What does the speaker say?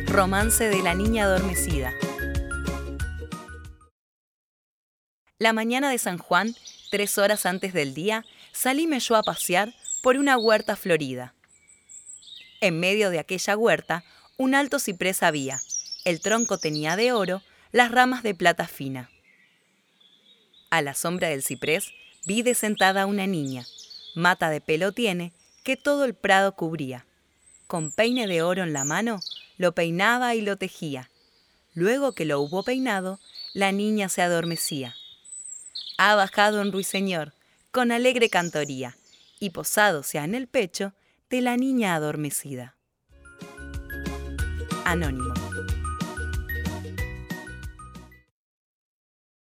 Romance de la niña adormecida. La mañana de San Juan, 3 horas antes del día, salíme yo a pasear por una huerta florida. En medio de aquella huerta, un alto ciprés había. El tronco tenía de oro, las ramas de plata fina. A la sombra del ciprés vi de sentada una niña. Mata de pelo tiene, que todo el prado cubría. Con peine de oro en la mano, lo peinaba y lo tejía. Luego que lo hubo peinado, la niña se adormecía. Ha bajado un ruiseñor, con alegre cantoría, y posado se ha en el pecho de la niña adormecida. Anónimo.